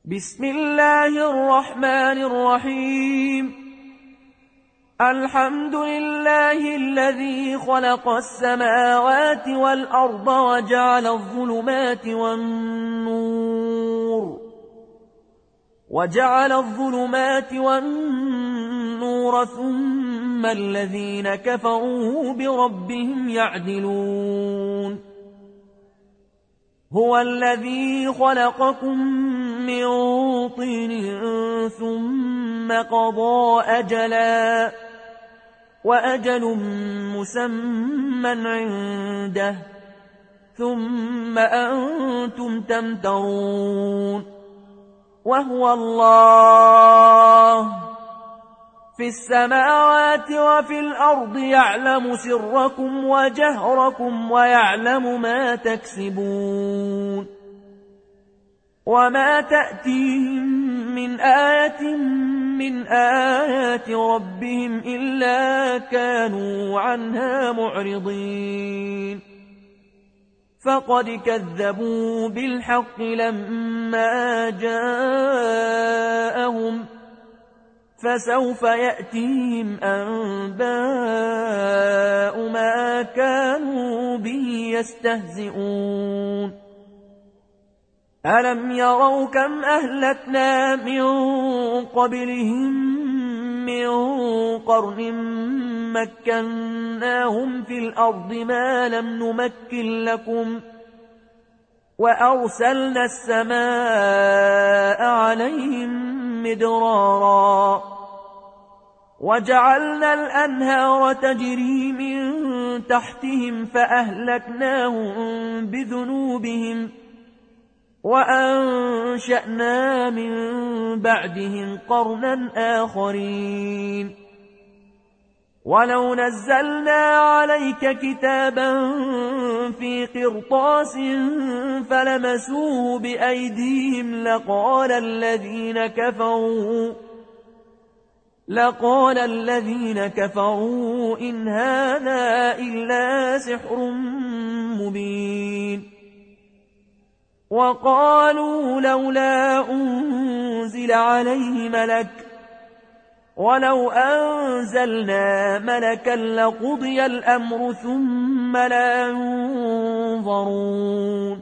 بسم الله الرحمن الرحيم. الحمد لله الذي خلق السماوات والأرض وجعل الظلمات والنور ثم الذين كفروا بربهم يعدلون. هو الذي خلقكم من طين ثم قضى أجلا وأجل مسمى عنده ثم أنتم تمترون. وهو الله في السماوات وفي الأرض يعلم سركم وجهركم ويعلم ما تكسبون. وما تأتيهم من آية من آيات ربهم إلا كانوا عنها معرضين. فقد كذبوا بالحق لما جاءهم فسوف يأتيهم أنباء ما كانوا به يستهزئون. ألم يروا كم أهلكنا من قبلهم من قرن مكناهم في الأرض ما لم نمكن لكم وأرسلنا السماء عليهم مدرارا وجعلنا الأنهار تجري من تحتهم فأهلكناهم بذنوبهم وأنشأنا من بعدهم قرنا آخرين. ولو نزلنا عليك كتابا في قرطاس فلمسوه بأيديهم لقال الذين كفروا إن هذا إلا سحر مبين. وقالوا لولا أنزل عليه ملك ولو أنزلنا ملكا لقضي الأمر ثم لا ينظرون.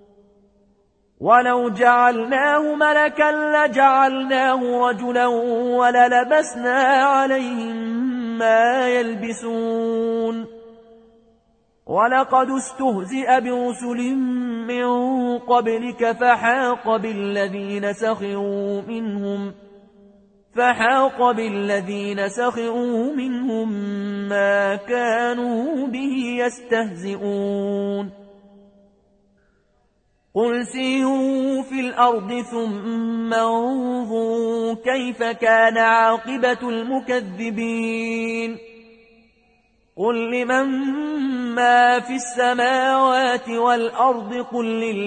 ولو جعلناه ملكا لجعلناه رجلا وللبسنا عليهم ما يلبسون. ولقد استهزئ برسل من قبلك فحاق بالذين سخروا منهم ما كانوا به يستهزئون. قل سيروا في الأرض ثم انظروا كيف كان عاقبة المكذبين. قل لمن ما في السماوات والأرض قل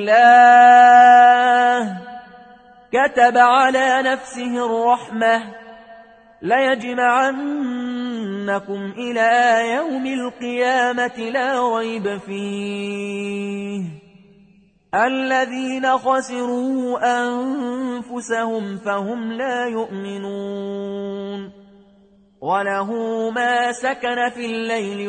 لله كتب على نفسه الرحمة ليجمعنكم إلى يوم القيامة لا ريب فيه الذين خسروا أنفسهم فهم لا يؤمنون. وله ما سكن في الليل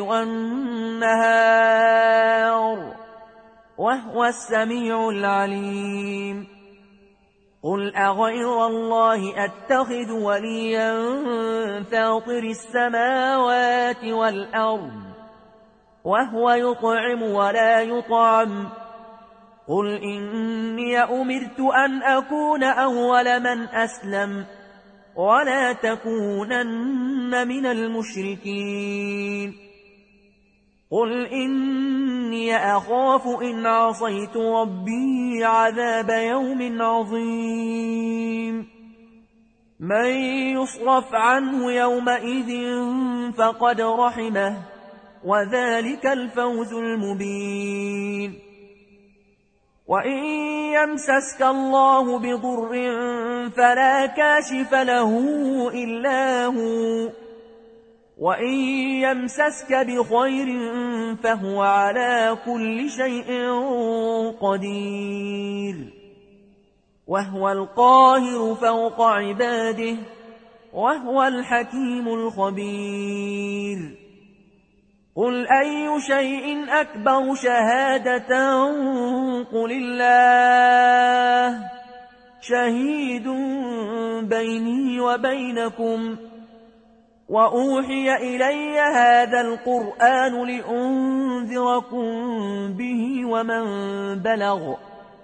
والنهار وهو السميع العليم. قل أغير الله أتخذ وليا فاطر السماوات والأرض وهو يطعم ولا يطعم. قل إني أمرت أن أكون أول من أسلم ولا تكونن من المشركين. قل إني أخاف إن عصيت ربي عذاب يوم عظيم. من يصرف عنه يومئذ فقد رحمه وذلك الفوز المبين. وإن يمسسك الله بضر فلا كاشف له إلا هو وإن يمسسك بخير فهو على كل شيء قدير. وهو القاهر فوق عباده وهو الحكيم الخبير قل أي شيء أكبر شهادة قل الله شهيد بيني وبينكم وأوحي إلي هذا القرآن لأنذركم به ومن بلغ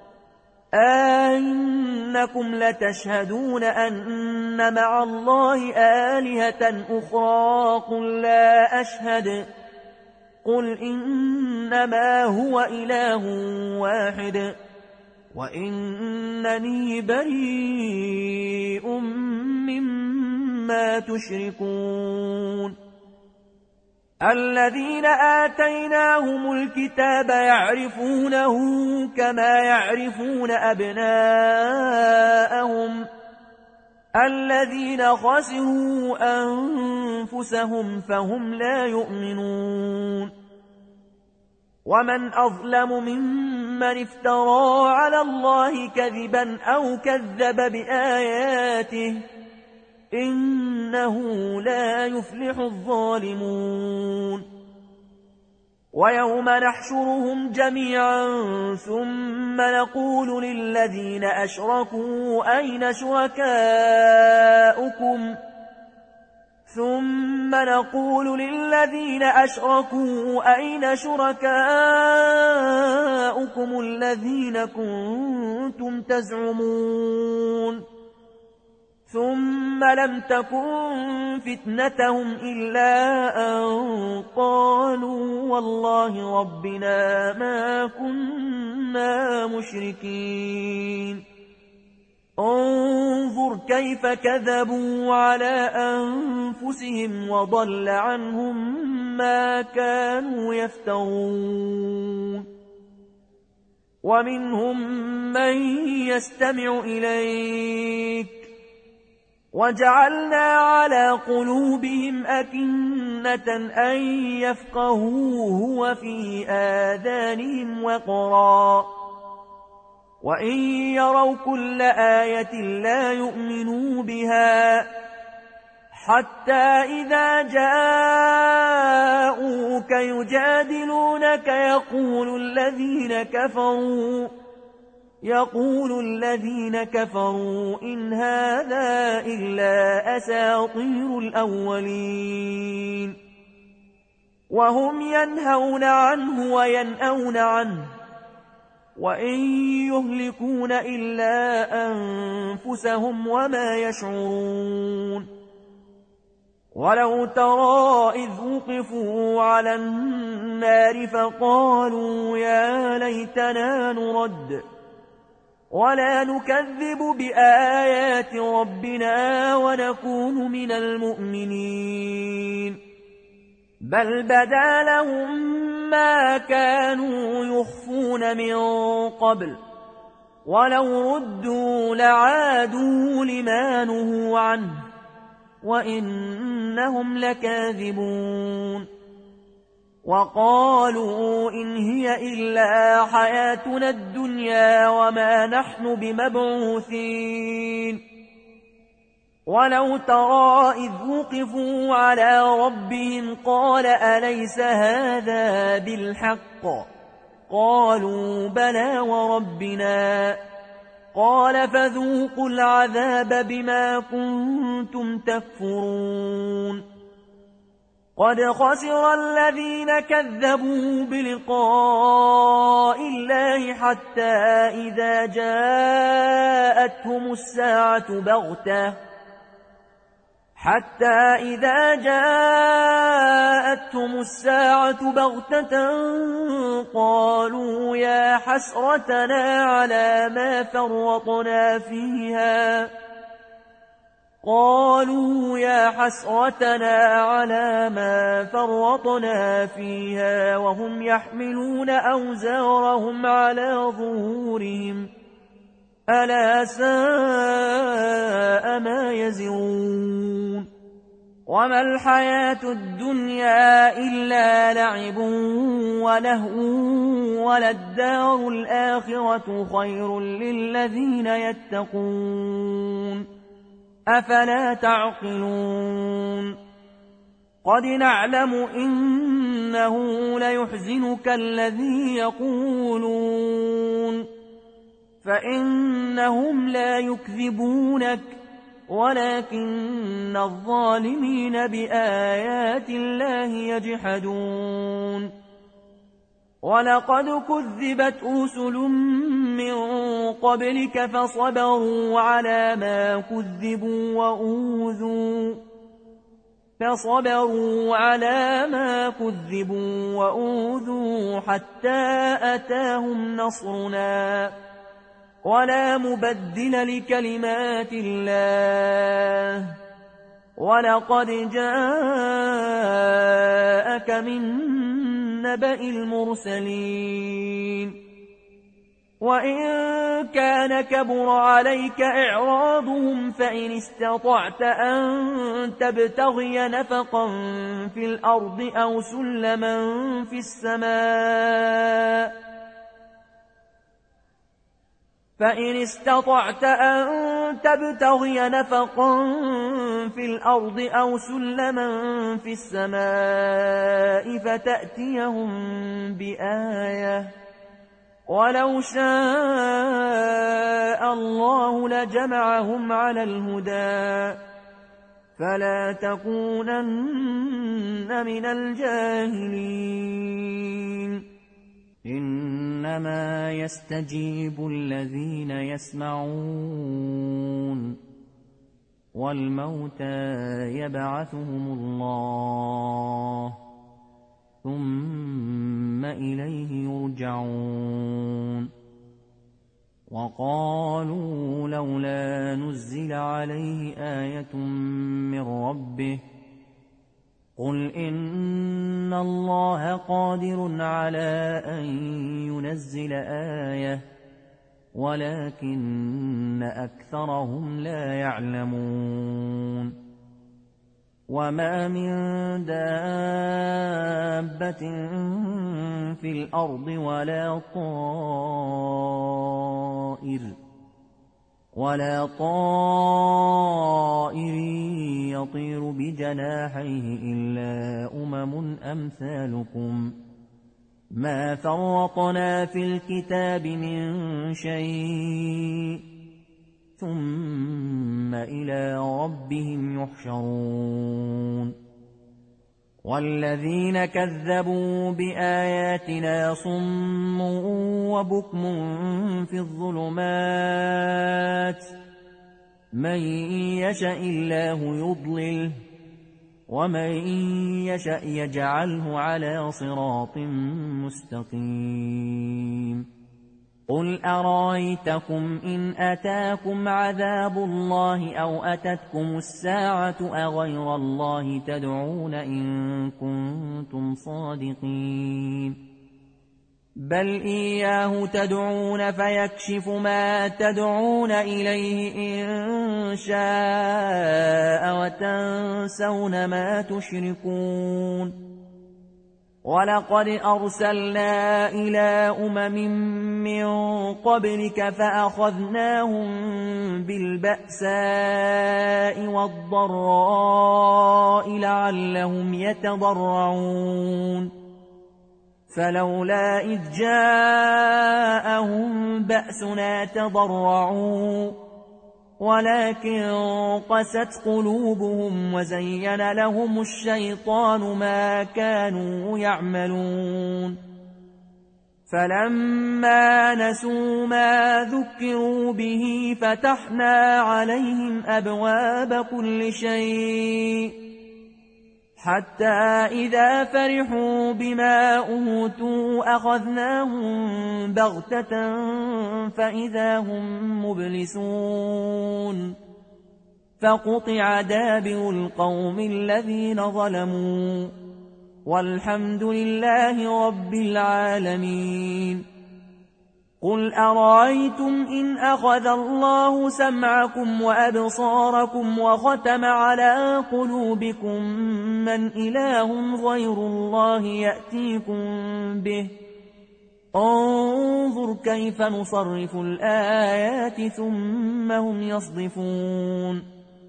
أئنكم لتشهدون أن مع الله آلهة أخرى قل لا أشهد قل إنما هو إله واحد وإنني بريء مما تشركون الذين آتيناهم الكتاب يعرفونه كما يعرفون أبناءهم الذين خسروا أنفسهم فهم لا يؤمنون ومن أظلم ممن افترى على الله كذبا أو كذب بآياته إنه لا يفلح الظالمون ويوم نحشرهم جميعا ثم نقول للذين أشركوا أين شركاؤكم الذين كنتم تزعمون ثم لم تكن فتنتهم إلا أن قالوا والله ربنا ما كنا مشركين انظر كيف كذبوا على أنفسهم وضل عنهم ما كانوا يفترون ومنهم من يستمع إليك وجعلنا على قلوبهم أكنة أن يفقهوه وفي آذانهم وقرا وإن يروا كل آية لا يؤمنوا بها حتى إذا جاءوك يجادلونك يقول الذين كفروا إن هذا إلا أساطير الأولين وهم ينهون عنه وينأون عنه وإن يهلكون إلا أنفسهم وما يشعرون ولو ترى إذ وقفوا على النار فقالوا يا ليتنا نرد ولا نكذب بآيات ربنا ونكون من المؤمنين بل بدا لهم ما كانوا يخفون من قبل ولو ردوا لعادوا لما نهوا عنه وإنهم لكاذبون وقالوا إن هي إلا حياتنا الدنيا وما نحن بمبعوثين ولو ترى إذ وقفوا على ربهم قال أليس هذا بالحق قالوا بلى وربنا قال فذوقوا العذاب بما كنتم تكفرون قد خسر الذين كذبوا بلقاء الله حتى إذا جاءتهم الساعة بغتة قالوا يا حسرتنا على ما فرطنا فيها وهم يحملون أوزارهم على ظهورهم ألا ساء ما يزرون وما الحياة الدنيا إلا لعب ولهو وللدار الآخرة خير للذين يتقون أفلا تعقلون قد نعلم إنه ليحزنك الذي يقولون فإنهم لا يكذبونك ولكن الظالمين بآيات الله يجحدون ولقد كذبت رسل من قبلك فصبروا على ما كذبوا وأوذوا حتى أتاهم نصرنا ولا مبدل لكلمات الله ولقد جاءك من نبأ المرسلين وإن كان كبر عليك إعراضهم فإن استطعت أن تبتغي نفقا في الأرض أو سلما في السماء فتأتيهم بآية ولو شاء الله لجمعهم على الهدى فلا تكونن من الجاهلين إنما يستجيب الذين يسمعون والموتى يبعثهم الله ثم إليه يرجعون وقالوا لولا نزل عليه آية من ربه قل إن الله قادر على أن ينزل آية ولكن أكثرهم لا يعلمون وما من دابة في الأرض ولا طائر يطير بجناحيه إلا أمثالكم ما فرطنا في الكتاب من شيء ثم إلى ربهم يحشرون والذين كذبوا بآياتنا صم وبكم في الظلمات من يشاء الله يضلله ومن يشاء يجعله على صراط مستقيم قل أرأيتكم إن أتاكم عذاب الله أو أتتكم الساعة أغير الله تدعون إن كنتم صادقين بل إياه تدعون فيكشف ما تدعون إليه إن شاء وتنسون ما تشركون ولقد أرسلنا إلى من قبلك فأخذناهم بالبأساء والضراء لعلهم يتضرعون فلولا إذ جاءهم بأسنا تضرعوا ولكن قست قلوبهم وزين لهم الشيطان ما كانوا يعملون فلما نسوا ما ذكروا به فتحنا عليهم أبواب كل شيء حتى إذا فرحوا بما أوتوا أخذناهم بغتة فإذا هم مبلسون فقطع دابر القوم الذين ظلموا والحمد لله رب العالمين قل أرأيتم إن أخذ الله سمعكم وأبصاركم وختم على قلوبكم من إله غير الله يأتيكم به انظر كيف نصرف الآيات ثم هم يصدفون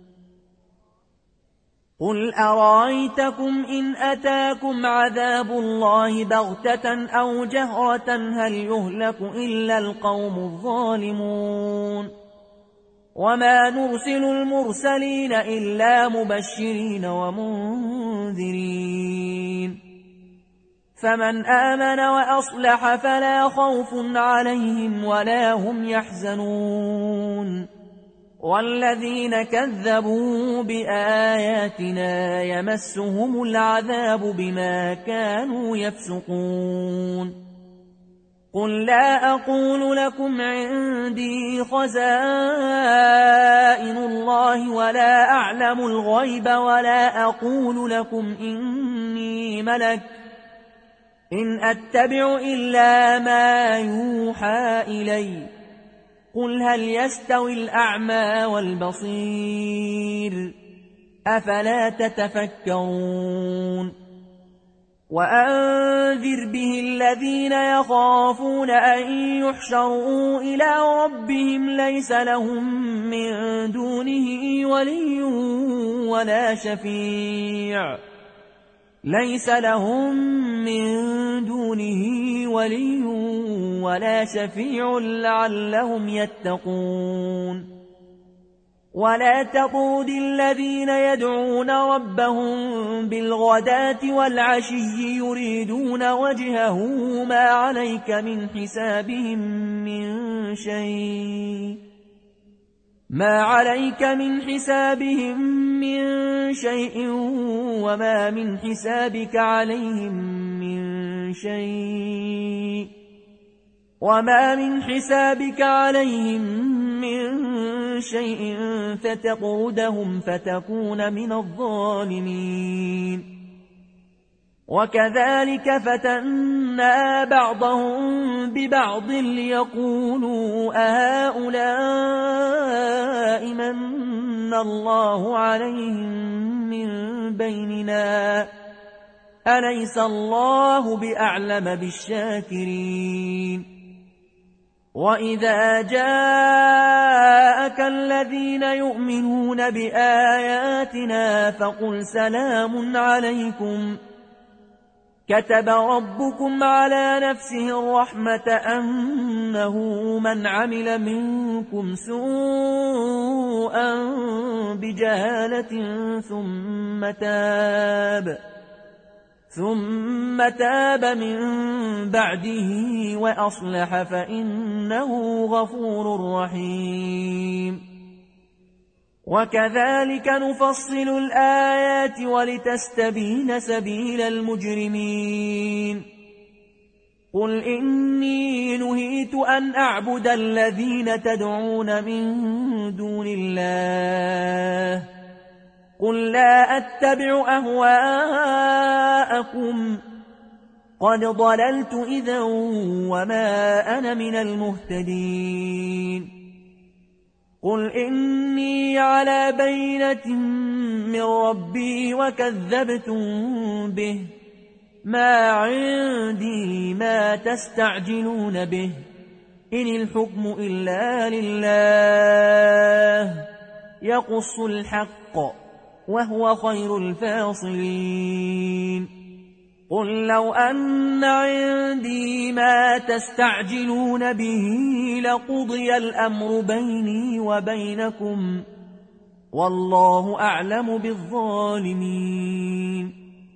قل أرأيتكم إن أتاكم عذاب الله بغتة أو جهرة هل يهلك إلا القوم الظالمون وما نرسل المرسلين إلا مبشرين ومنذرين فمن آمن وأصلح فلا خوف عليهم ولا هم يحزنون والذين كذبوا بآياتنا يمسهم العذاب بما كانوا يفسقون قل لا أقول لكم عندي خزائن الله ولا أعلم الغيب ولا أقول لكم إني ملك إن أتبع إلا ما يوحى إلي قل هل يستوي الأعمى والبصير أفلا تتفكرون وأنذر به الذين يخافون أن يحشروا إلى ربهم ليس لهم من دونه ولي ولا شفيع ليس لهم من دونه ولي ولا شفيع لعلهم يتقون ولا تطرد الذين يدعون ربهم بالغداة والعشي يريدون وجهه ما عليك من حسابهم من شيء وما من حسابك عليهم من شيء فتطردهم فتكون من الظالمين وكذلك فتنا بعضهم ببعض ليقولوا أهؤلاء من الله عليهم من بيننا أليس الله بأعلم بالشاكرين وإذا جاءك الذين يؤمنون بآياتنا فقل سلام عليكم كتب ربكم على نفسه الرحمة أنه من عمل منكم سوءا بجهالة ثم تاب من بعده وأصلح فإنه غفور رحيم وكذلك نفصل الآيات ولتستبين سبيل المجرمين قل إني نهيت أن أعبد الذين تدعون من دون الله قل لا أتبع أهواءكم قد ضللت إذا وما أنا من المهتدين قل إني على بينة من ربي وكذبتم به ما عندي ما تستعجلون به إن الحكم إلا لله يقص الحق وهو خير الفاصلين قل لو أن عندي ما تستعجلون به لقضي الأمر بيني وبينكم والله أعلم بالظالمين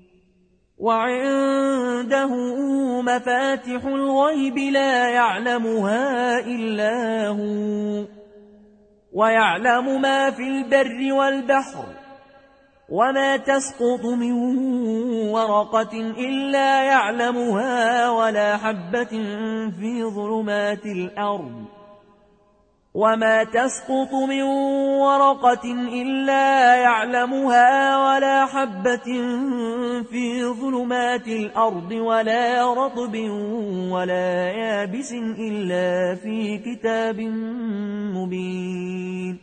وعنده مفاتح الغيب لا يعلمها إلا هو ويعلم ما في البر والبحر وما تسقط من ورقة إلا يعلمها ولا حبة في ظلمات الأرض وما تسقط من ورقة إلا يعلمها ولا حبة في ظلمات الأرض ولا رطب ولا يابس إلا في كتاب مبين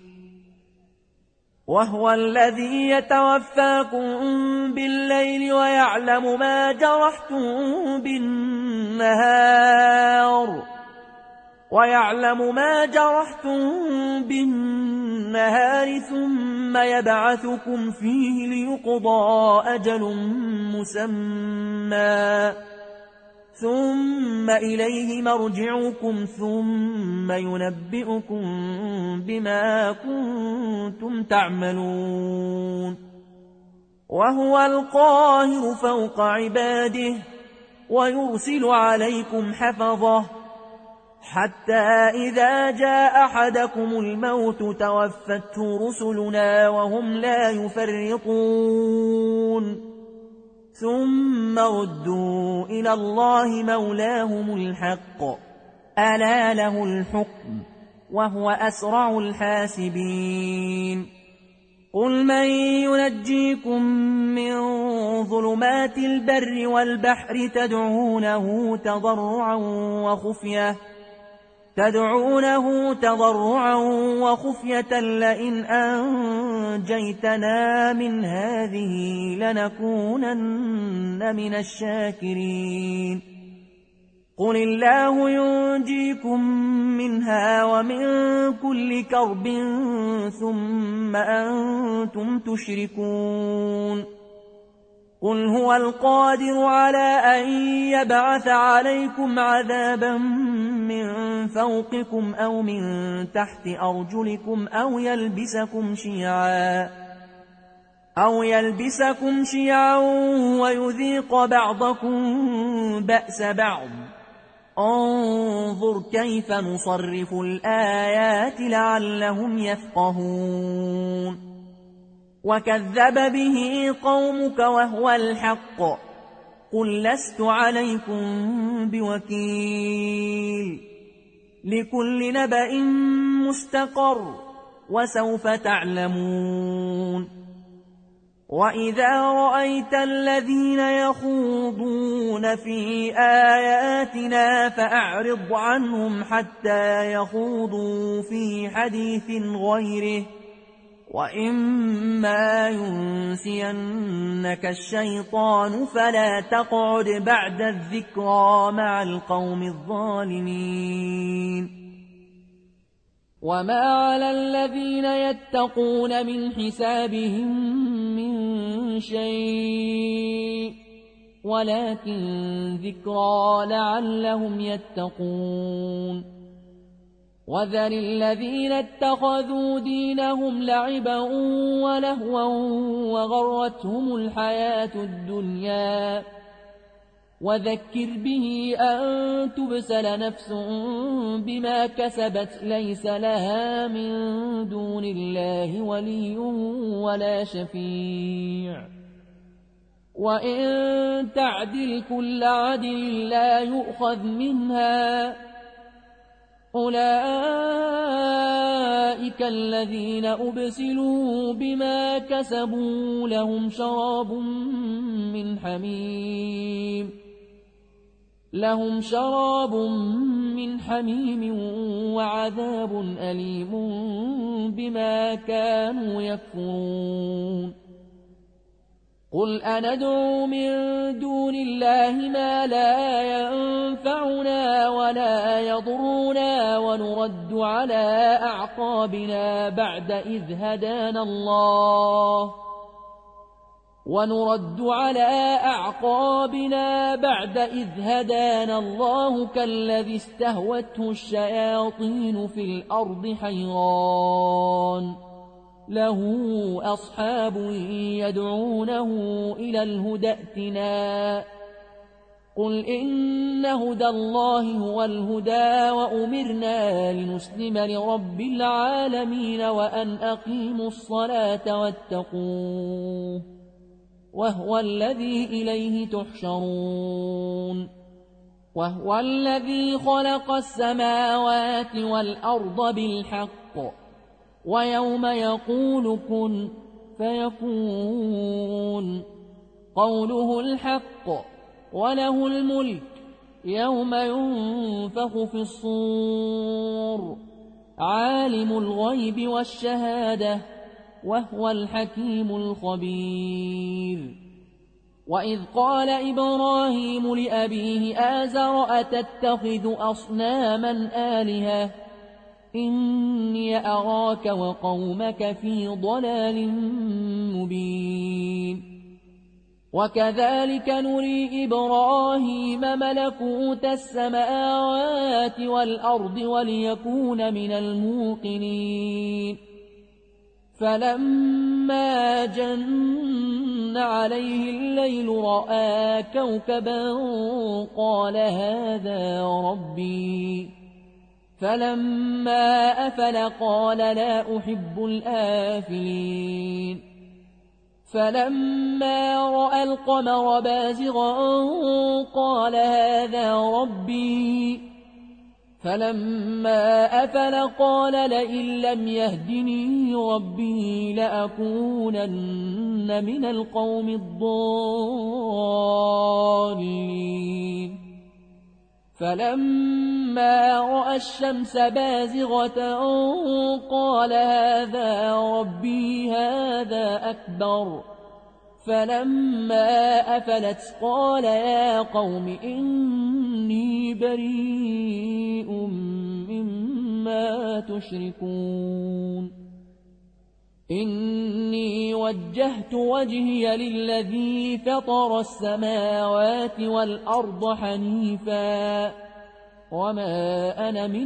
وهو الذي يتوفاكم بالليل ويعلم ما جرحتم بالنهار ثم يبعثكم فيه ليقضى أجل مسمى ثم إليه مرجعكم ثم ينبئكم بما كنتم تعملون وهو القاهر فوق عباده ويرسل عليكم حفظه حتى إذا جاء أحدكم الموت توفته رسلنا وهم لا يفرطون ثم ردوا إلى الله مولاهم الحق ألا له الحكم وهو أسرع الحاسبين قل من ينجيكم من ظلمات البر والبحر تدعونه تضرعا وخفية لئن أنجيتنا من هذه لنكونن من الشاكرين قل الله ينجيكم منها ومن كل كرب ثم أنتم تشركون قل هو القادر على أن يبعث عليكم عذابا من فوقكم أو من تحت أرجلكم أو يلبسكم شيعا ويذيق بعضكم بأس بعض انظر كيف نصرف الآيات لعلهم يفقهون وكذب به قومك وهو الحق قل لست عليكم بوكيل لكل نبأ مستقر وسوف تعلمون وإذا رأيت الذين يخوضون في آياتنا فأعرض عنهم حتى يخوضوا في حديث غيره وإما ينسينك الشيطان فلا تقعد بعد الذكرى مع القوم الظالمين وما على الذين يتقون من حسابهم من شيء ولكن ذكرى لعلهم يتقون وذر الذين اتخذوا دينهم لعبا ولهوا وغرتهم الحياة الدنيا وذكر به أن تبسل نفس بما كسبت ليس لها من دون الله ولي ولا شفيع وإن تعدل كل عدل لا يؤخذ منها أولئك الذين أبسلوا بما كسبوا لهم شراب من حميم وعذاب أليم بما كانوا يكفرون قل أندعو من دون الله ما لا ينفعنا ولا يضرنا ونرد على أعقابنا بعد إذ هدانا الله كالذي استهوته الشياطين في الأرض حيران له أصحاب يدعونه إلى الهدى ائتنا قل إن هدى الله هو الهدى وأمرنا لنسلم لرب العالمين وأن أقيموا الصلاة واتقوه وهو الذي إليه تحشرون وهو الذي خلق السماوات والأرض بالحق ويوم يقول كن فيكون قوله الحق وله الملك يوم ينفخ في الصور عالم الغيب والشهادة وهو الحكيم الخبير وإذ قال إبراهيم لأبيه آزر أتتخذ أصناما آلهة إني أراك وقومك في ضلال مبين وكذلك نري إبراهيم ملكوت السماوات والأرض وليكون من الموقنين فلما جن عليه الليل رأى كوكبا قال هذا ربي فلما أفل قال لا أحب الآفلين فلما رأى القمر بازغا قال هذا ربي فلما أفل قال لئن لم يهدني ربي لأكونن من القوم الضالين فلما رأى الشمس بازغة قال هذا ربي هذا أكبر فلما أفلت قال يا قوم إني بريء مما تشركون إني وجهت وجهي للذي فطر السماوات والأرض حنيفا وما أنا من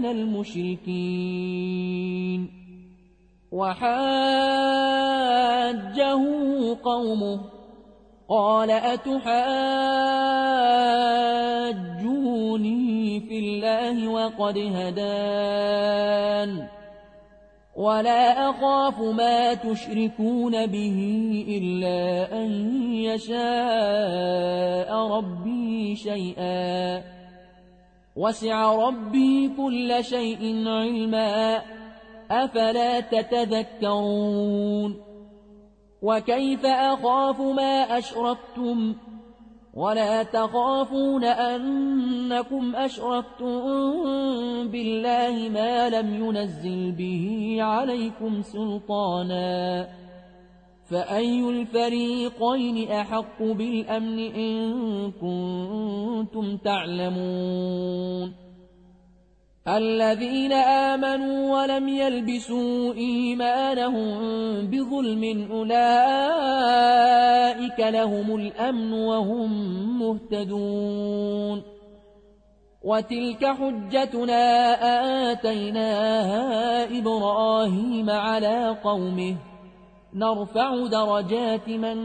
المشركين وحاجه قومه قال أتحاجوني في الله وقد هدان ولا أخاف ما تشركون به إلا أن يشاء ربي شيئا وسع ربي كل شيء علما أفلا تتذكرون وكيف أخاف ما أشركتم ولا تخافون أنكم أشركتم بالله ما لم ينزل به عليكم سلطانا فأي الفريقين أحق بالأمن إن كنتم تعلمون الذين آمنوا ولم يلبسوا إيمانهم بظلم أولئك لهم الأمن وهم مهتدون وتلك حجتنا آتيناها إبراهيم على قومه نرفع درجات من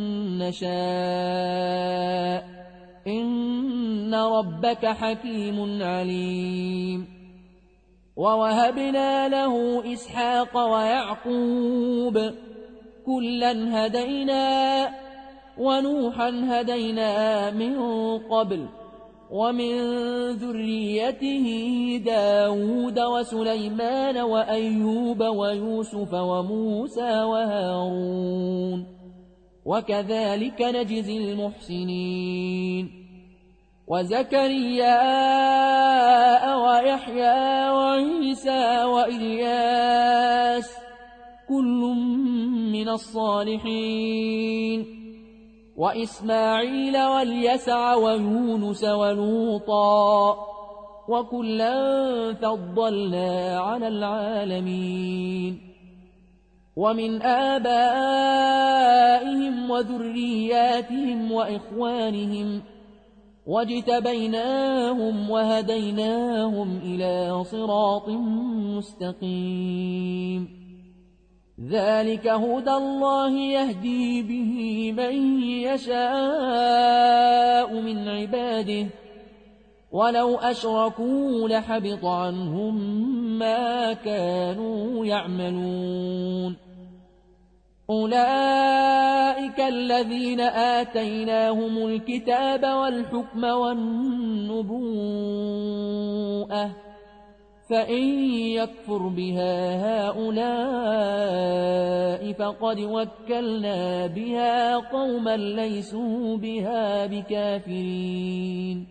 نشاء إن ربك حكيم عليم ووهبنا له إسحاق ويعقوب كلا هدينا ونوحا هدينا من قبل ومن ذريته داود وسليمان وأيوب ويوسف وموسى وهارون وكذلك نجزي المحسنين وزكريا ويحيى وعيسى وإلياس كل من الصالحين وإسماعيل واليسع ويونس ولوطا وكلا فضلنا على العالمين ومن آبائهم وذرياتهم وإخوانهم واجتبيناهم وهديناهم إلى صراط مستقيم ذلك هدى الله يهدي به من يشاء من عباده ولو أشركوا لحبط عنهم ما كانوا يعملون أولئك الذين آتيناهم الكتاب والحكم والنبوءة فإن يكفر بها هؤلاء فقد وكلنا بها قوما ليسوا بها بكافرين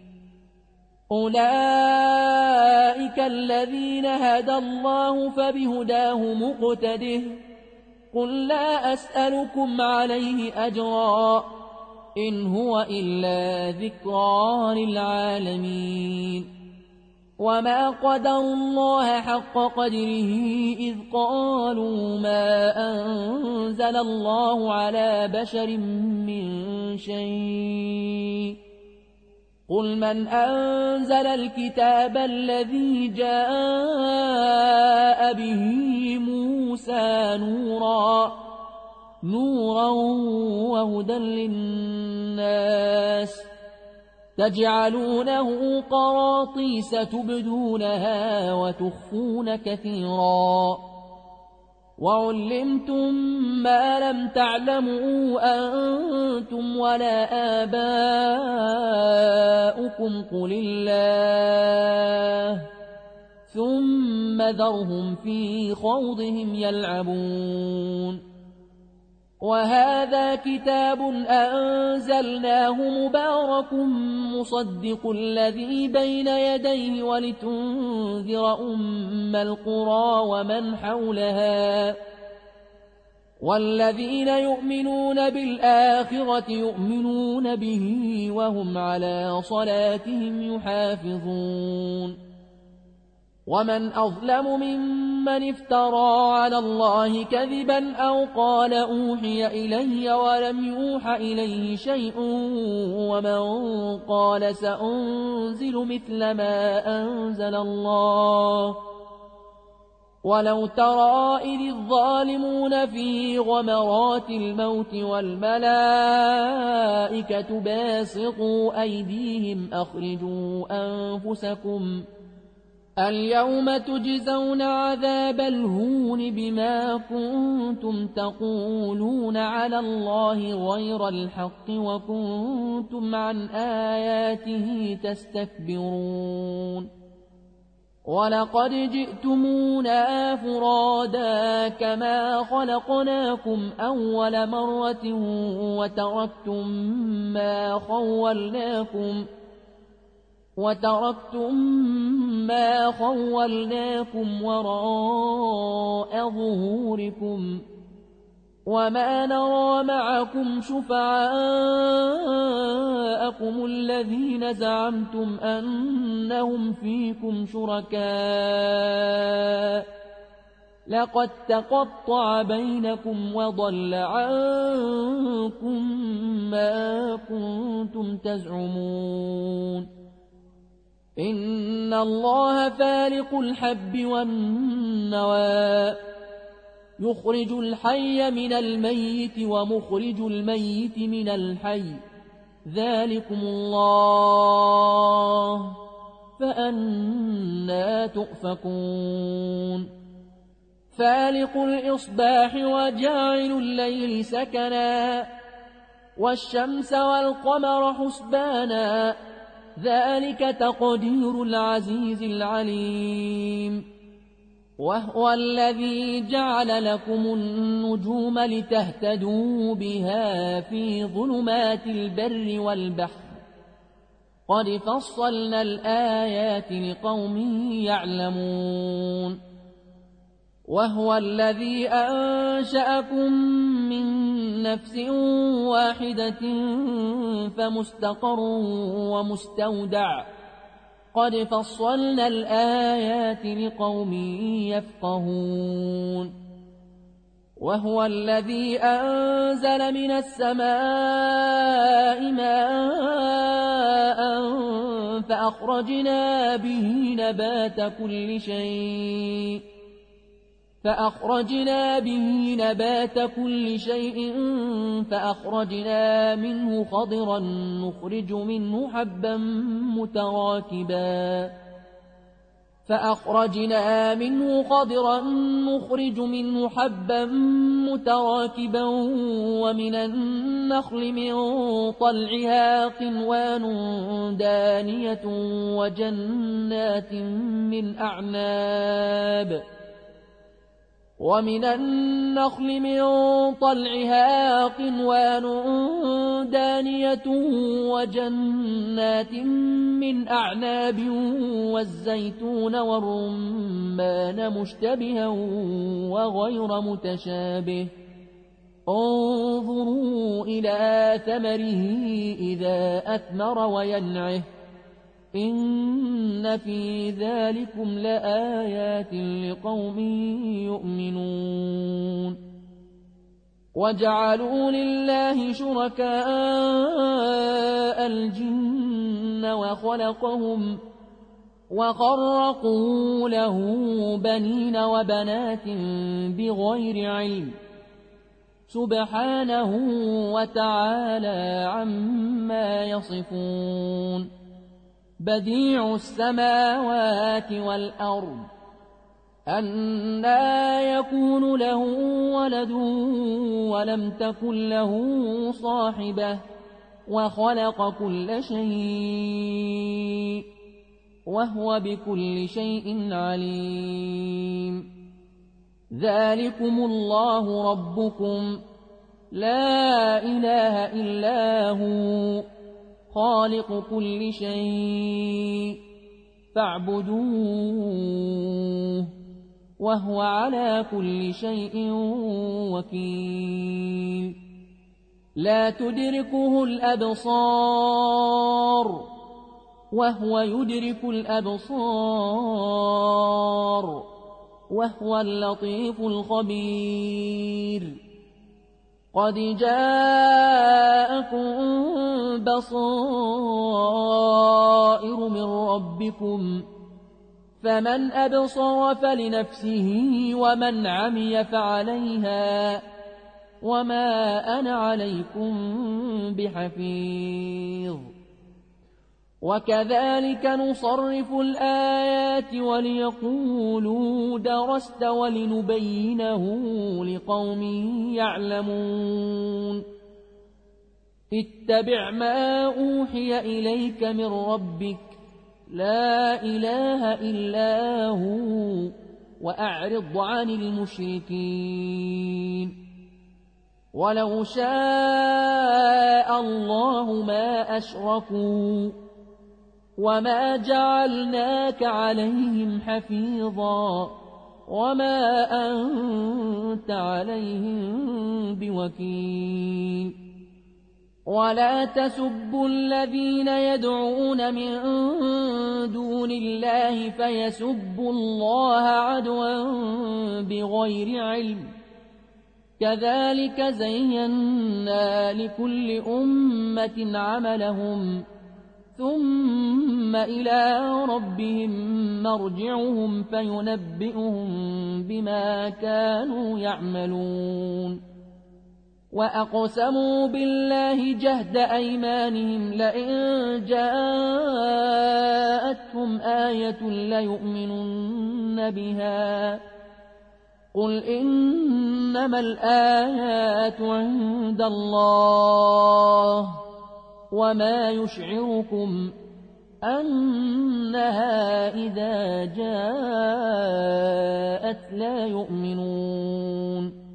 أولئك الذين هدى الله فبهداه مقتده قل لا أسألكم عليه أجرا إن هو إلا ذكرى للعالمين وما قدروا الله حق قدره إذ قالوا ما أنزل الله على بشر من شيء قل من أنزل الكتاب الذي جاء به موسى نورا وهدى للناس تجعلونه قراطيس تبدونها وتخفون كثيرا وعلمتم ما لم تعلموا أنتم ولا آباؤكم قل الله ثم ذرهم في خوضهم يلعبون وهذا كتاب أنزلناه مبارك مصدق الذي بين يديه ولتنذر أم القرى ومن حولها والذين يؤمنون بالآخرة يؤمنون به وهم على صلاتهم يحافظون ومن أظلم ممن افترى على الله كذبا أو قال أوحي إلي ولم يوح إليه شيء ومن قال سأنزل مثل ما أنزل الله ولو ترى إذ الظالمون في غمرات الموت والملائكة باسطوا أيديهم أخرجوا أنفسكم اليوم تجزون عذاب الهون بما كنتم تقولون على الله غير الحق وكنتم عن آياته تستكبرون ولقد جئتمونا فرادا كما خلقناكم أول مرة وتركتم ما خولناكم وراء ظهوركم وما نرى معكم شفعاءكم الذين زعمتم أنهم فيكم شركاء لقد تقطع بينكم وضل عنكم ما كنتم تزعمون إن الله فالق الحب والنوى يخرج الحي من الميت ومخرج الميت من الحي ذلكم الله فأنى تؤفكون فالق الإصباح وجاعل الليل سكنا والشمس والقمر حسبانا ذلك تقدير العزيز العليم وهو الذي جعل لكم النجوم لتهتدوا بها في ظلمات البر والبحر قد فصلنا الآيات لقوم يعلمون وهو الذي أنشأكم من نفس واحدة فمستقر ومستودع قد فصلنا الآيات لقوم يفقهون وهو الذي أنزل من السماء ماء فأخرجنا به نبات كل شيء فأخرجنا منه خضرا نخرج منه حبا متراكبا فأخرجنا منه خضرا نخرج منه حبا متراكبا ومن النخل من طلعها قنوان دانية وجنات من أعناب والزيتون والرمان مشتبها وغير متشابه انظروا إلى ثمره إذا أثمر وينعه إن في ذلكم لآيات لقوم يؤمنون وجعلوا لله شركاء الجن وخلقهم وخرقوا له بنين وبنات بغير علم سبحانه وتعالى عما يصفون بديع السماوات والأرض أنى يكون له ولد ولم تكن له صاحبة وخلق كل شيء وهو بكل شيء عليم ذلكم الله ربكم لا إله إلا هو خالق كل شيء فاعبدوه وهو على كل شيء وكيل لا تدركه الأبصار وهو يدرك الأبصار وهو اللطيف الخبير قد جاءكم بصائر من ربكم فمن أبصر فلنفسه ومن عمي فعليها وما أنا عليكم بحفيظ وكذلك نصرف الآيات وليقولوا درست ولنبينه لقوم يعلمون اتبع ما أوحي إليك من ربك لا إله إلا هو وأعرض عن المشركين ولو شاء الله ما أشركوا وما جعلناك عليهم حفيظا وما أنت عليهم بوكيل ولا تسبوا الذين يدعون من دون الله فيسبوا الله عدوا بغير علم كذلك زينا لكل أمة عملهم ثم إلى ربهم مرجعهم فينبئهم بما كانوا يعملون وأقسموا بالله جهد أيمانهم لئن جاءتهم آية ليؤمنن بها قل إنما الآيات عند الله وما يشعركم أنها إذا جاءت لا يؤمنون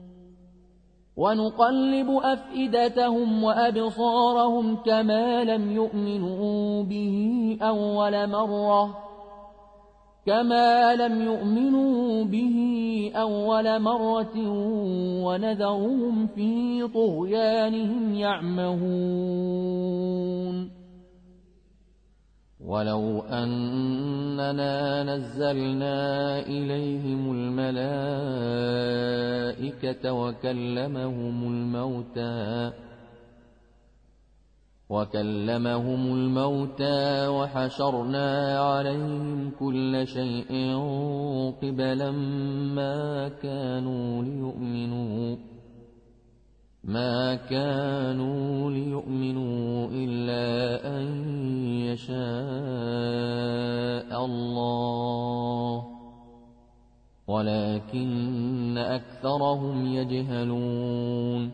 ونقلب أفئدتهم وأبصارهم كما لم يؤمنوا به أول مرة ونذرهم في طغيانهم يعمهون ولو أننا نزلنا إليهم الملائكة وكلمهم الموتى وحشرنا عليهم كل شيء قبلا ما كانوا ليؤمنوا إلا أن يشاء الله ولكن أكثرهم يجهلون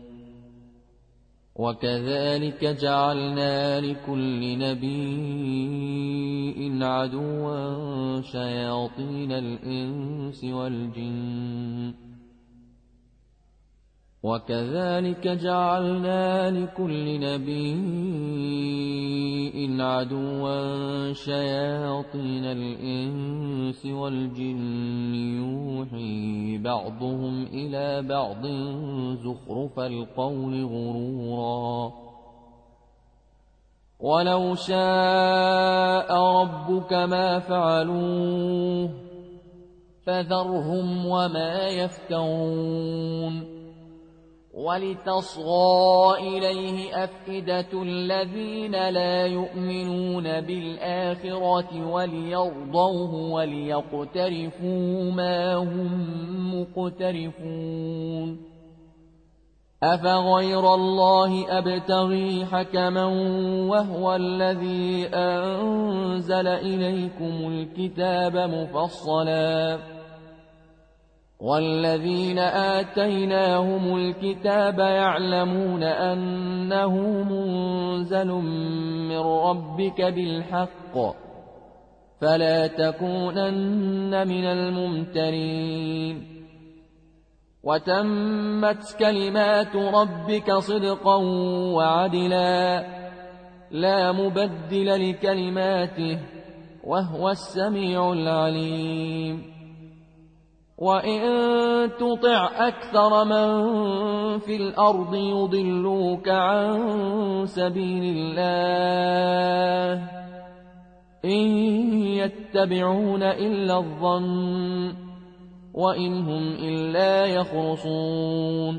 وكذلك جعلنا لكل نبي عدوا شياطين الإنس والجن وكذلك جعلنا لكل نبي عدوا شياطين الإنس والجن يوحي بعضهم إلى بعض زخرف القول غرورا ولو شاء ربك ما فعلوه فذرهم وما يفترون ولتصغى إليه أفئدة الذين لا يؤمنون بالآخرة وليرضوه وليقترفوا ما هم مقترفون أفغير الله أبتغي حكما وهو الذي أنزل إليكم الكتاب مفصلا والذين آتيناهم الكتاب يعلمون أنه منزل من ربك بالحق فلا تكونن من الممترين وتمت كلمات ربك صدقا وعدلا لا مبدل لكلماته وهو السميع العليم وإن تطع أكثر من في الأرض يضلوك عن سبيل الله إن يتبعون إلا الظن وإن هم إلا يخرصون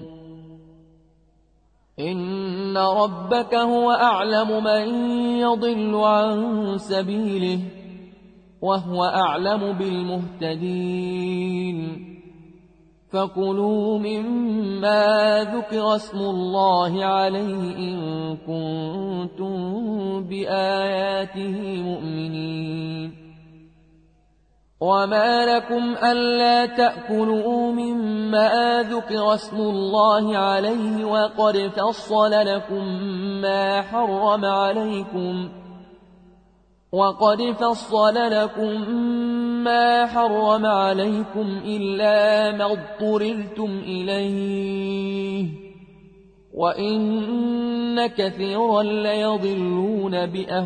إن ربك هو أعلم من يضل عن سبيله وهو أعلم بالمهتدين فكلوا مما ذكر اسم الله عليه إن كنتم بآياته مؤمنين وما لكم ألا تأكلوا مما ذكر اسم الله عليه وقد فصل لكم ما حرم عليكم إلا ما اضطررتم إليه وإن كثيرا ليضلون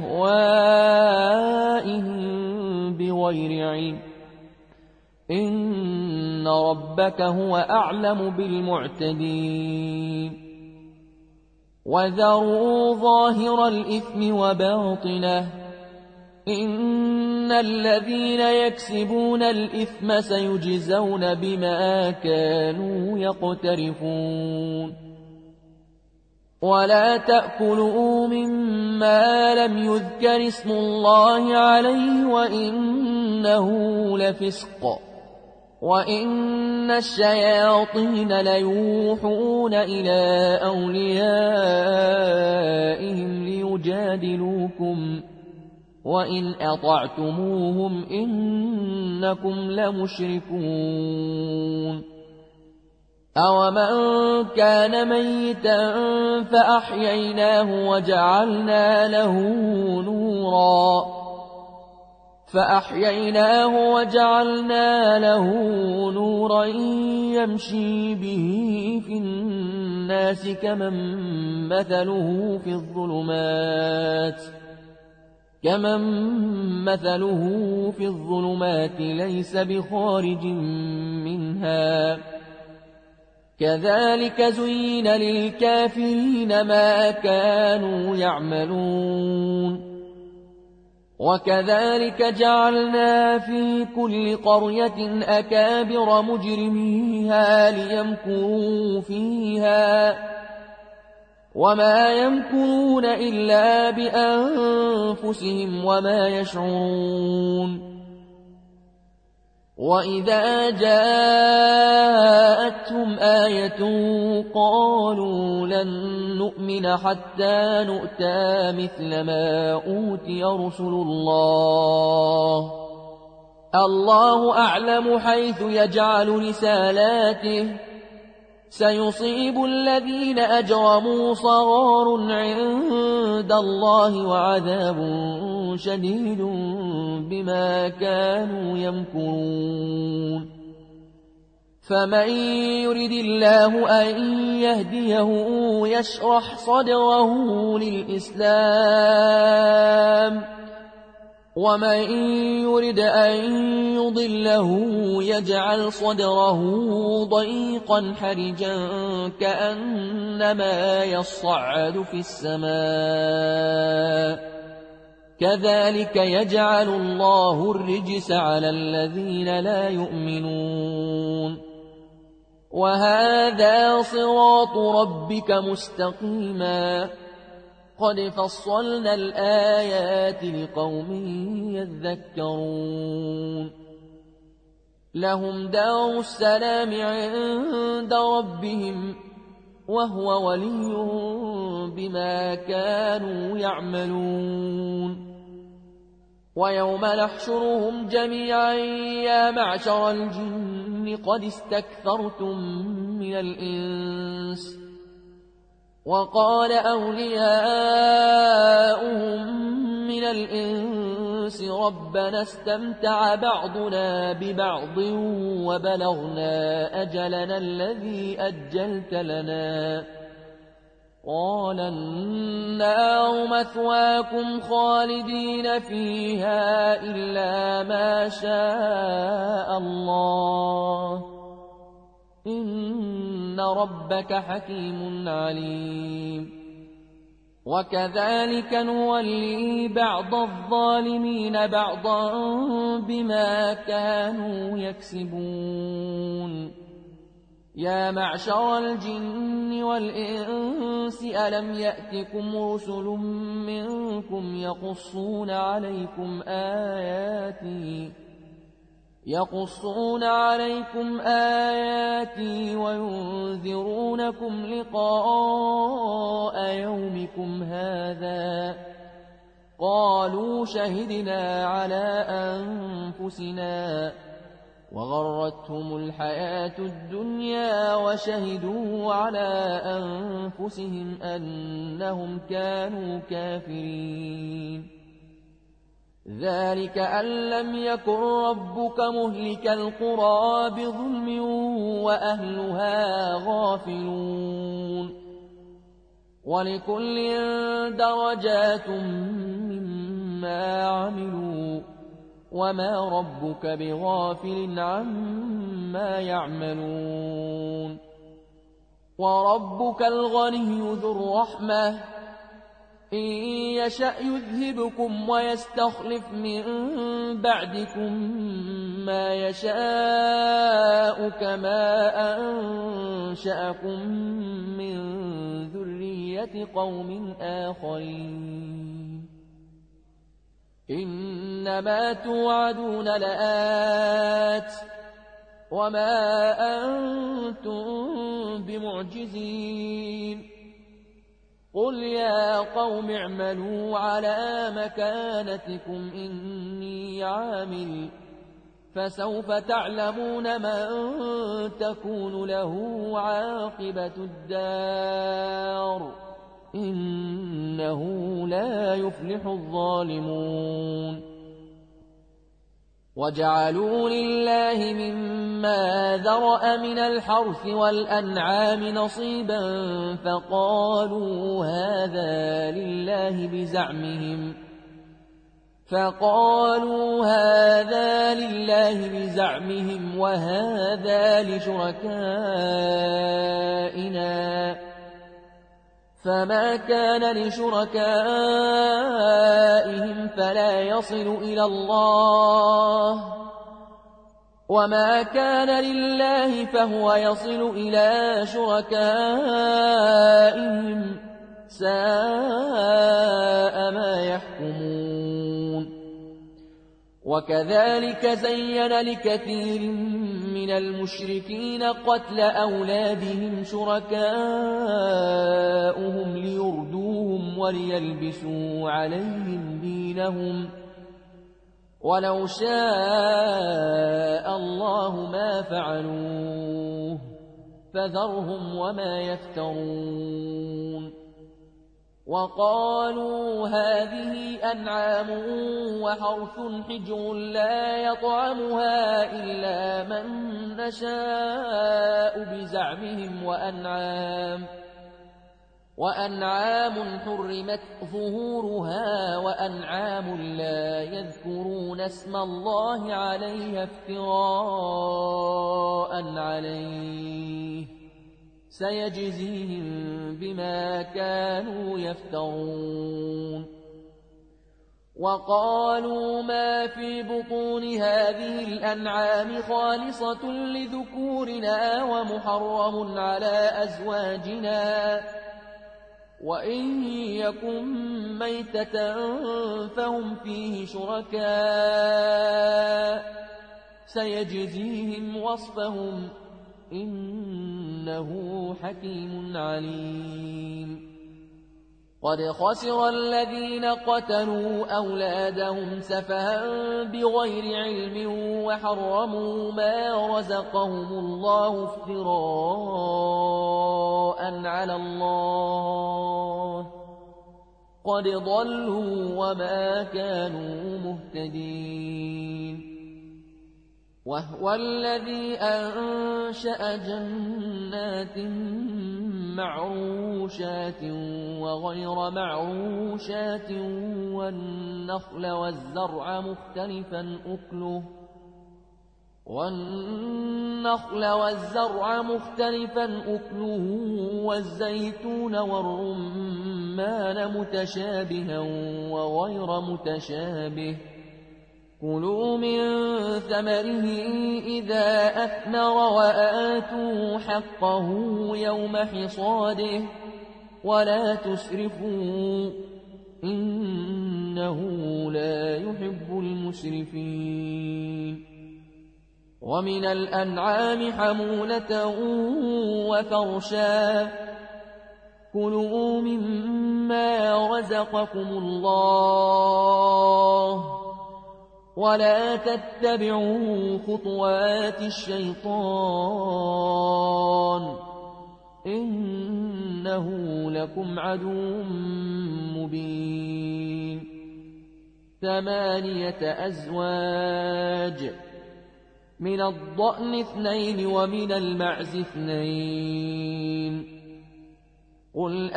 بأهوائهم بغير علم إن ربك هو أعلم بالمعتدين وذروا ظاهر الإثم وباطنه إن الذين يكسبون الإثم سيجزون بما كانوا يقترفون ولا تأكلوا مما لم يذكر اسم الله عليه وإنه لفسق وإن الشياطين ليوحون إلى أوليائهم ليجادلوكم وإن أطعتموهم إنكم لمشركون أومن كان ميتا فأحييناه وجعلنا له نورا يمشي به في الناس كمن مثله في الظلمات ليس بخارج منها كذلك زين للكافرين ما كانوا يعملون وكذلك جعلنا في كل قرية أكابر مجرميها ليمكروا فيها وما يمكرون إلا بأنفسهم وما يشعرون وإذا جاءتهم آية قالوا لن نؤمن حتى نؤتى مثل ما أوتي رسل الله الله أعلم حيث يجعل رسالاته سيصيب الذين أجرموا صغار عند الله وعذاب شديد بما كانوا يمكرون فمن يرد الله أن يهديه يشرح صدره للإسلام ومن يرد أن يضله يجعل صدره ضيقا حرجا كأنما يصعد في السماء كذلك يجعل الله الرجس على الذين لا يؤمنون وهذا صراط ربك مستقيما قد فصلنا الآيات لقوم يذكرون لهم دار السلام عند ربهم وهو وليهم بما كانوا يعملون ويوم نحشرهم جميعا يا معشر الجن قد استكثرتم من الإنس وقال أولياؤهم من الإنس ربنا استمتع بعضنا ببعض وبلغنا أجلنا الذي أجلت لنا قال النار مثواكم خالدين فيها إلا ما شاء الله إن ربك حكيم عليم وكذلك نولي بعض الظالمين بعضا بما كانوا يكسبون يا معشر الجن والإنس ألم يأتكم رسل منكم يقصون عليكم آياتي وينذرونكم لقاء يومكم هذا قالوا شهدنا على أنفسنا وغرتهم الحياة الدنيا وشهدوا على أنفسهم أنهم كانوا كافرين ذلك أن لم يكن ربك مهلك القرى بظلم وأهلها غافلون ولكل درجات مما عملوا وما ربك بغافل عما يعملون وربك الغني ذو الرحمة إن يشأ يذهبكم ويستخلف من بعدكم ما يشاء كما أنشأكم من ذرية قوم آخرين إنما توعدون لآت وما أنتم بمعجزين قل يا قوم اعملوا على مكانتكم إني عامل فسوف تعلمون من تكون له عاقبة الدار إنه لا يفلح الظالمون وجعلوا لله مما ذرأ من الحرث والأنعام نصيبا فقالوا هذا لله بزعمهم وهذا لشركائنا فما كان لشركائهم فلا يصل إلى الله وما كان لله فهو يصل إلى شركائهم ساء ما يحكمون وكذلك زين لكثير من المشركين قتل أولادهم شركاؤهم ليردوهم وليلبسوا عليهم دينهم ولو شاء الله ما فعلوه فذرهم وما يفترون وقالوا هذه أنعام وحرث حجر لا يطعمها إلا من نشاء بزعمهم وأنعام حرمت ظهورها وأنعام لا يذكرون اسم الله عليها افتراء عليه سيجزيهم بما كانوا يفترون وقالوا ما في بطون هذه الأنعام خالصة لذكورنا ومحرم على أزواجنا وإن يكن ميتة فهم فيه شركاء سيجزيهم وصفهم إنه حكيم عليم قد خسر الذين قتلوا أولادهم سفها بغير علم وحرموا ما رزقهم الله افتراء على الله قد ضلوا وما كانوا مهتدين وهو الذي أنشأ جنات معروشات وغير معروشات والنخل والزرع مختلفا أكله والزيتون والرمان متشابها وغير متشابه كلوا من ثمره إذا أثمر وآتوا حقه يوم حصاده ولا تسرفوا إنه لا يحب المسرفين ومن الأنعام حمولة وفرشا كلوا مما رزقكم الله ولا تتبعوا خطوات الشيطان إنه لكم عدو مبين 8 أزواج من الضأن 2 ومن المعز 2 قل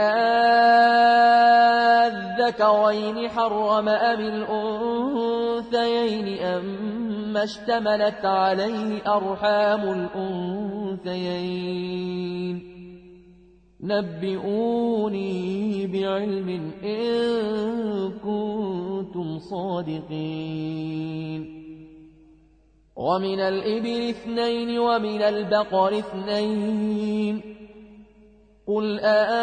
الذكرين حرم أم الأنثيين أما اشتملت عليه أرحام الأنثيين نبئوني بعلم إن كنتم صادقين ومن الإبل 2 ومن البقر 2 قل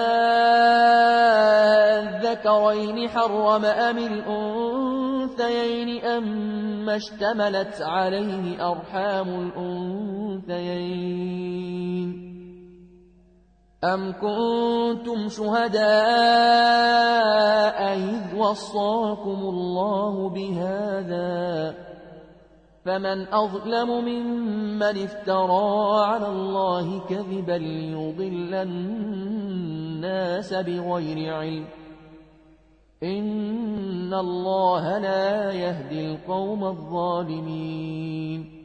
الذكرين حرم أم الأنثيين أما اشتملت عليه أرحام الأنثيين أم كنتم شهداء إذ وصاكم الله بهذا فمن أظلم ممن افترى على الله كذبا ليضل الناس بغير علم إن الله لا يهدي القوم الظالمين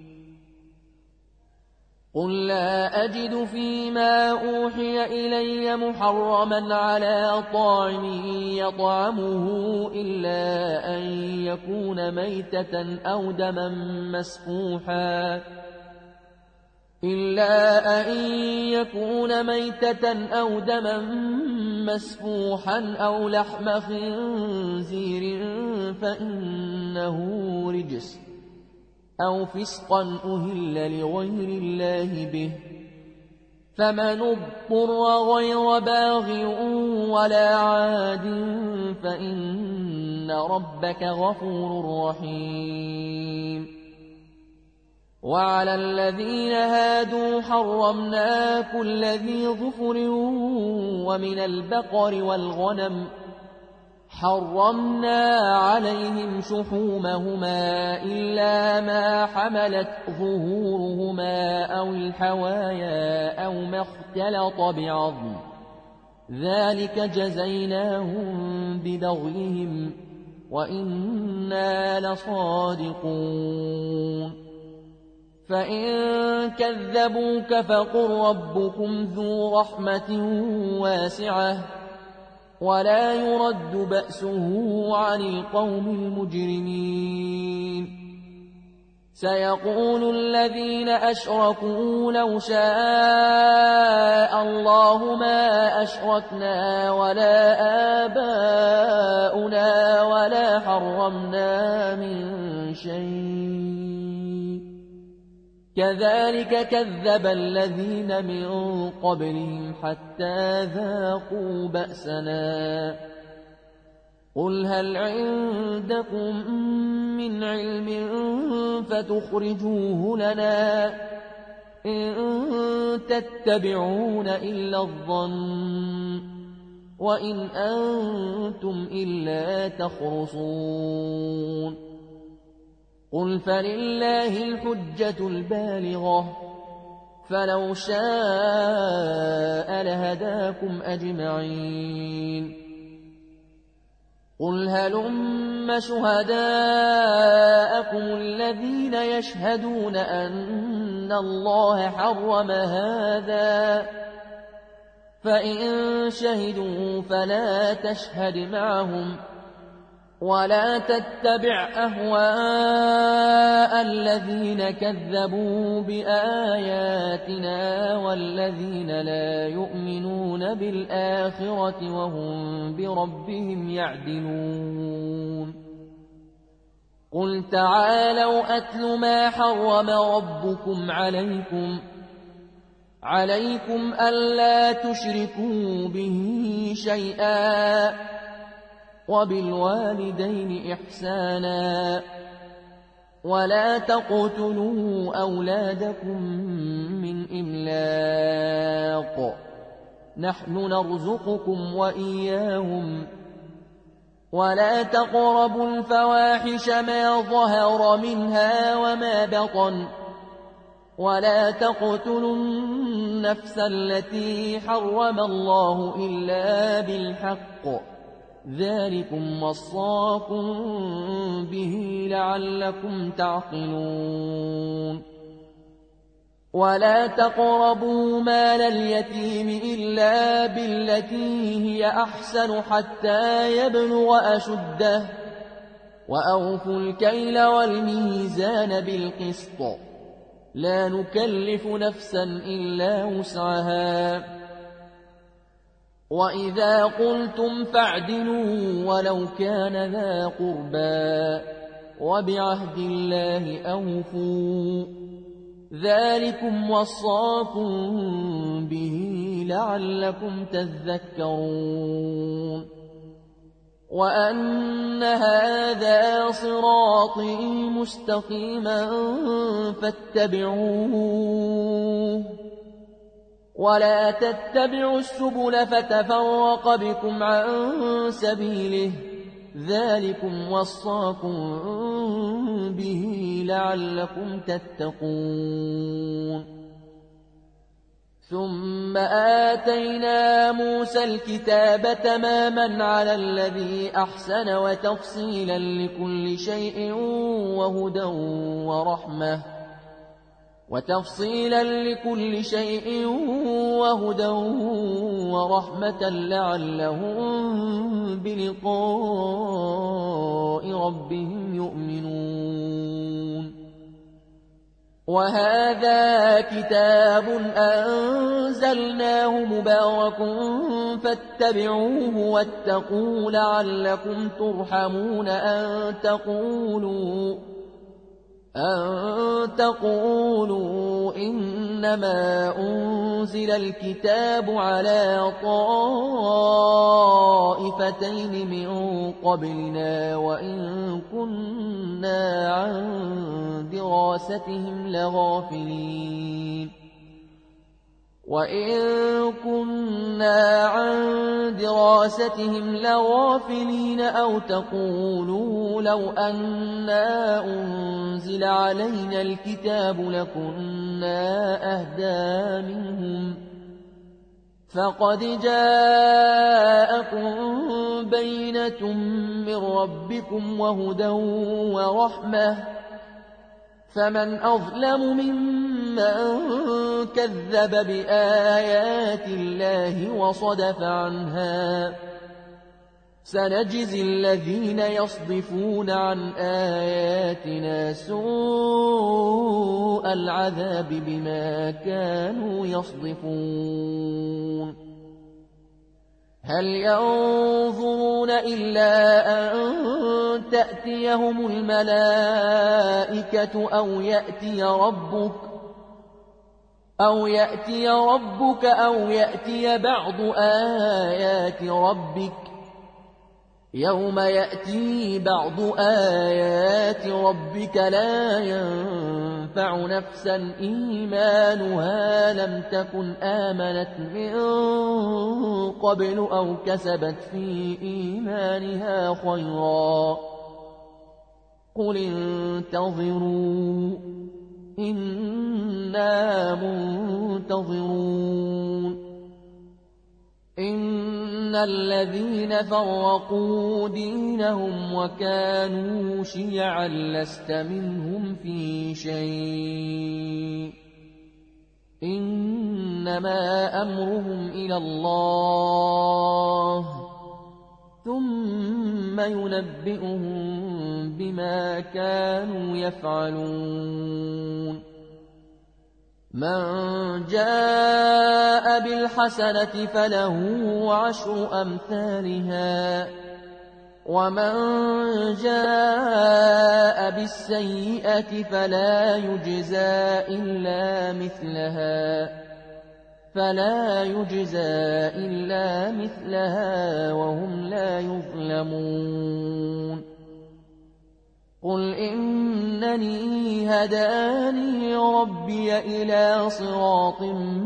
قل لا أجد فيما أوحي إلي محرما على طاعم يطعمه إلا أن يكون ميتة أو دما مسفوحا أو لحم خنزير فإنه رجس أو فسقا أهل لغير الله به فمن اضطر غير باغ ولا عاد فإن ربك غفور رحيم وعلى الذين هادوا حرمنا كل ذي ظفر ومن البقر والغنم حرمنا عليهم شحومهما إلا ما حملت ظهورهما أو الحوايا أو ما اختلط بعظم ذلك جزيناهم ببغيهم وإنا لصادقون فإن كذبوك فقل ربكم ذو رحمة واسعة ولا يرد بأسه عن القوم المجرمين سيقول الذين أشركوا لو شاء الله ما أشركنا ولا آباؤنا ولا حرمنا من شيء كذلك كذب الذين من قبلهم حتى ذاقوا بأسنا قل هل عندكم من علم فتخرجوه لنا إن تتبعون إلا الظن وإن أنتم إلا تخرصون قل فلله الحجة البالغة فلو شاء لهداكم أجمعين قل هلم شهداءكم الذين يشهدون أن الله حرم هذا فإن شهدوا فلا تشهد معهم ولا تتبع أهواء الذين كذبوا بآياتنا والذين لا يؤمنون بالآخرة وهم بربهم يعدلون قل تعالوا أتل ما حرم ربكم عليكم ألا تشركوا به شيئا وبالوالدين إحسانا ولا تقتلوا أولادكم من إملاق نحن نرزقكم وإياهم ولا تقربوا الفواحش ما ظهر منها وما بطن ولا تقتلوا النفس التي حرم الله إلا بالحق ذلكم وصاكم به لعلكم تعقلون ولا تقربوا مال اليتيم إلا بالتي هي أحسن حتى يبلغ أشده وأوفوا الكيل والميزان بالقسط لا نكلف نفسا إلا وسعها وإذا قلتم فاعدلوا ولو كان ذا قربى وبعهد الله أوفوا ذلكم وصاكم به لعلكم تذكرون وأن هذا صراطي مستقيما فاتبعوه ولا تتبعوا السبل فتفرق بكم عن سبيله ذلكم وصاكم به لعلكم تتقون ثم آتينا موسى الكتاب تماما على الذي أحسن وتفصيلا لكل شيء وهدى ورحمة لعلهم بلقاء ربهم يؤمنون وهذا كتاب أنزلناه مبارك فاتبعوه واتقوا لعلكم ترحمون أن تقولوا إنما أنزل الكتاب على طائفتين من قبلنا وإن كنا عن دراستهم لغافلين وإن كنا عن دراستهم لغافلين أو تقولوا لو أنا أنزل علينا الكتاب لكنا أهدى منهم فقد جاءكم بينة من ربكم وهدى ورحمة فمن أظلم ممن كذب بآيات الله وصدف عنها سنجزي الذين يصدفون عن آياتنا سوء العذاب بما كانوا يصدفون هل ينظرون إلا أن تأتيهم الملائكة أو يأتي ربك أو يأتي بعض آيات ربك يوم يأتي بعض آيات ربك لا ينفع نفسا إيمانها لم تكن آمنت من قبل أو كسبت في إيمانها خيرا قل انتظروا إنا منتظرون إن الذين فرقوا دينهم وكانوا شيعا لست منهم في شيء إنما أمرهم إلى الله ثم ينبئهم بما كانوا يفعلون من جاء بالحسنة فله 10 أمثالها ومن جاء بالسيئة فلا يجزى إلا مثلها وهم لا يظلمون قل إنني هداني ربي إلى صراط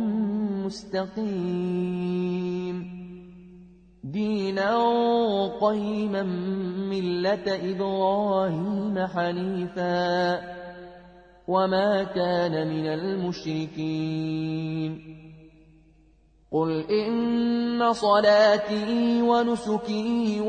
مستقيم دينا قيما ملة إبراهيم حنيفا وما كان من المشركين قل إن صلاتي ونسكي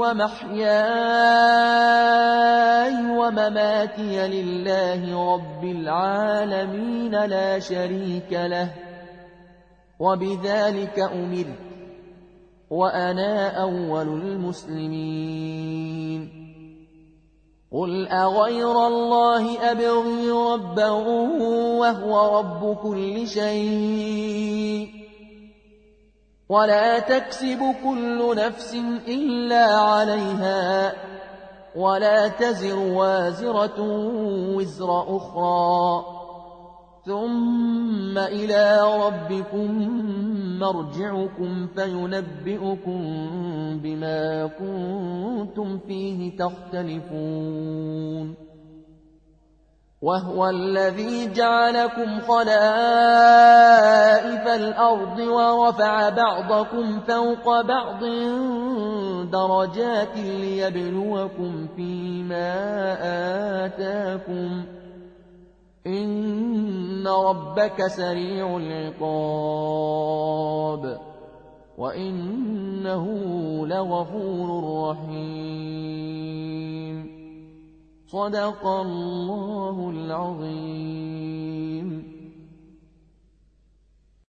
ومحياي ومماتي لله رب العالمين لا شريك له وبذلك أمرت وأنا أول المسلمين قل أغير الله أبغي ربا وهو رب كل شيء ولا تكسب كل نفس إلا عليها ولا تزر وازرة وزر أخرى ثم إلى ربكم مرجعكم فينبئكم بما كنتم فيه تختلفون وهو الذي جعلكم خلائف الأرض ورفع بعضكم فوق بعض درجات ليبلوكم فيما آتاكم إن ربك سريع العقاب وإنه لغفور رحيم صدق الله العظيم.